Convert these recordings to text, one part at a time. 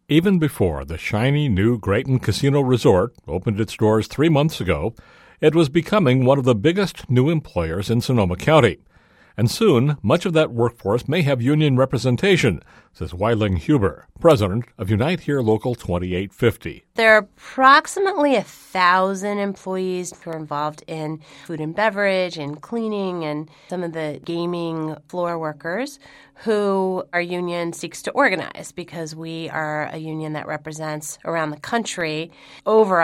Even before the shiny new Grayton Casino Resort opened its doors 3 months ago, it was becoming one of the biggest new employers in Sonoma County. And soon, much of that workforce may have union representation, says Weiling Huber, president of Unite Here Local 2850. There are approximately 1,000 employees who are involved in food and beverage and cleaning and some of the gaming floor workers who our union seeks to organize because we are a union that represents around the country over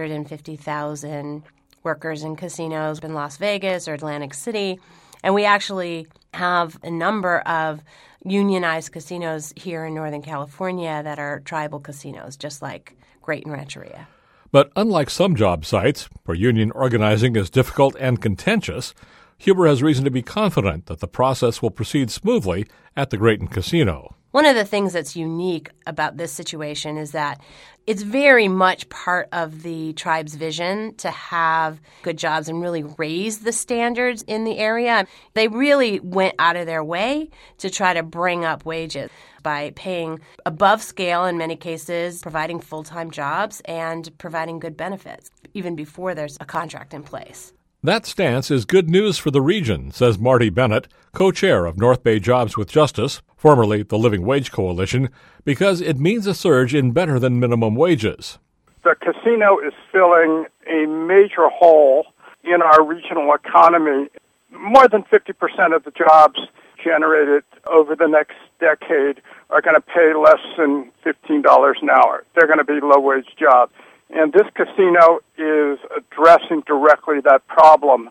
150,000 workers in casinos in Las Vegas or Atlantic City. And we actually have a number of unionized casinos here in Northern California that are tribal casinos, just like Grayton Rancheria. But unlike some job sites, where union organizing is difficult and contentious, Huber has reason to be confident that the process will proceed smoothly at the Grayton Casino. One of the things that's unique about this situation is that it's very much part of the tribe's vision to have good jobs and really raise the standards in the area. They really went out of their way to try to bring up wages by paying above scale in many cases, providing full-time jobs, and providing good benefits, even before there's a contract in place. That stance is good news for the region, says Marty Bennett, co-chair of North Bay Jobs with Justice, formerly the Living Wage Coalition, because it means a surge in better than minimum wages. The casino is filling a major hole in our regional economy. More than 50% of the jobs generated over the next decade are going to pay less than $15 an hour. They're going to be low-wage jobs. And this casino is addressing directly that problem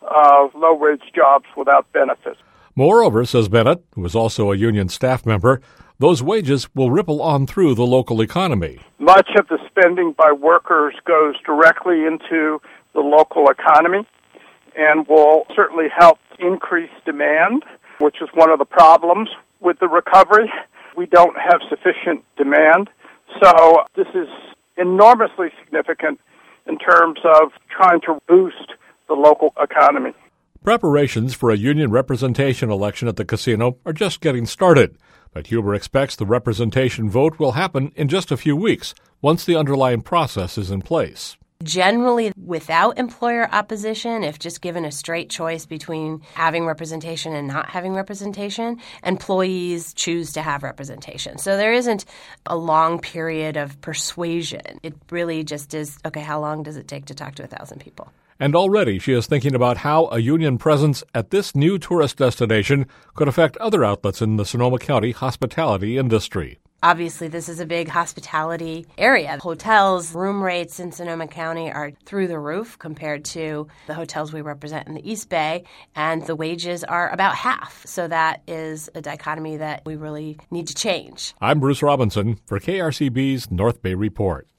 of low-wage jobs without benefits. Moreover, says Bennett, who is also a union staff member, those wages will ripple on through the local economy. Much of the spending by workers goes directly into the local economy and will certainly help increase demand, which is one of the problems with the recovery. We don't have sufficient demand. So this is enormously significant in terms of trying to boost the local economy. Preparations for a union representation election at the casino are just getting started, but Huber expects the representation vote will happen in just a few weeks, once the underlying process is in place. Generally, without employer opposition, if just given a straight choice between having representation and not having representation, employees choose to have representation. So there isn't a long period of persuasion. It really just is, okay, how long does it take to talk to 1,000 people? And already she is thinking about how a union presence at this new tourist destination could affect other outlets in the Sonoma County hospitality industry. Obviously, this is a big hospitality area. Hotels, room rates in Sonoma County are through the roof compared to the hotels we represent in the East Bay, and the wages are about half. So that is a dichotomy that we really need to change. I'm Bruce Robinson for KRCB's North Bay Report.